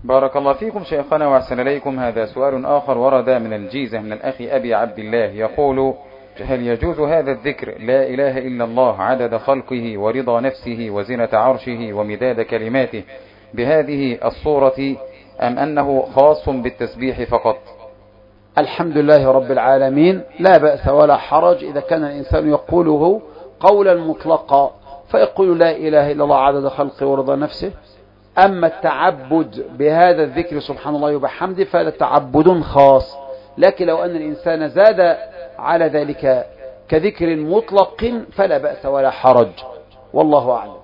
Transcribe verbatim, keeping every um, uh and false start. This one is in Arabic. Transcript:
بارك الله فيكم شيخنا وأحسن إليكم. هذا سؤال آخر ورد من الجيزة من الأخ أبي عبد الله، يقول: هل يجوز هذا الذكر لا إله إلا الله عدد خلقه ورضا نفسه وزنة عرشه ومداد كلماته بهذه الصورة، أم أنه خاص بالتسبيح فقط؟ الحمد لله رب العالمين، لا بأس ولا حرج إذا كان الإنسان يقوله قولا مطلقا، فيقول لا إله إلا الله عدد خلقه ورضا نفسه. أما التعبد بهذا الذكر سبحان الله وبحمده فهذا تعبد خاص، لكن لو أن الإنسان زاد على ذلك كذكر مطلق فلا بأس ولا حرج، والله أعلم.